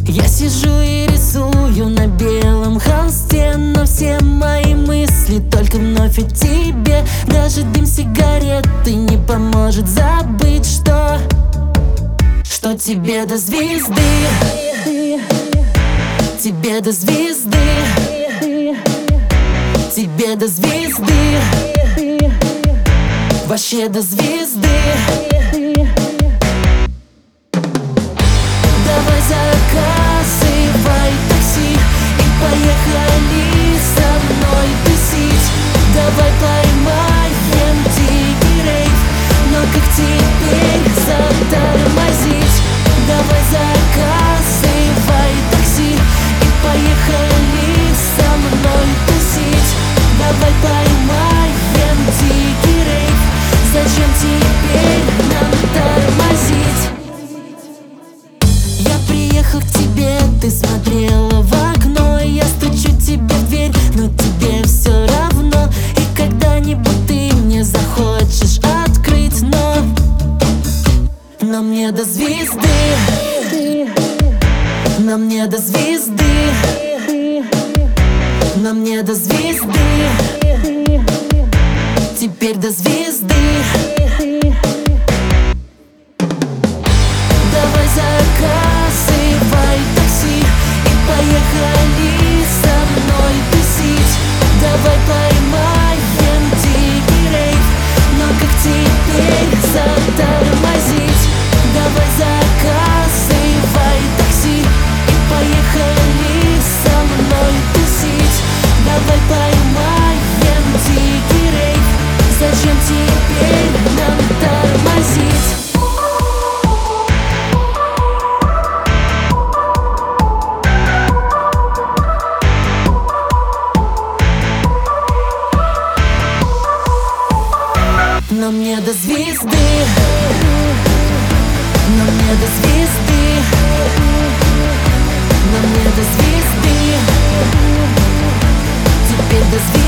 Я сижу и рисую на белом холсте, но все мои мысли только вновь о тебе. Даже дым сигареты не поможет забыть, что тебе до звезды, тебе до звезды, тебе до звезды, вообще до звезды. Давай заказывай такси и поехали со мной тусить. Давай поймаем дикий рейв, но как теперь затормозить? Давай заказывай такси и поехали со мной тусить. Давай поймаем дикий рейв, зачем теперь нам тормозить? Я приехал к тебе, ты смотрела в окно, я стучу тебе в дверь, но тебе все равно. И когда-нибудь ты мне захочешь открыть, но мне до звезды, но мне до звезды, но мне до звезды, теперь до звезды. Давай заказывай такси и поехали со мной тусить. Давай поймаем дикий рейв, но как теперь затормозить? Давай заказывай такси и поехали со мной тусить. Давай поймаем дикий рейв, зачем теперь нам тормозить? Но мне до звезды, но мне до звезды, но мне до звезды, теперь до звезды.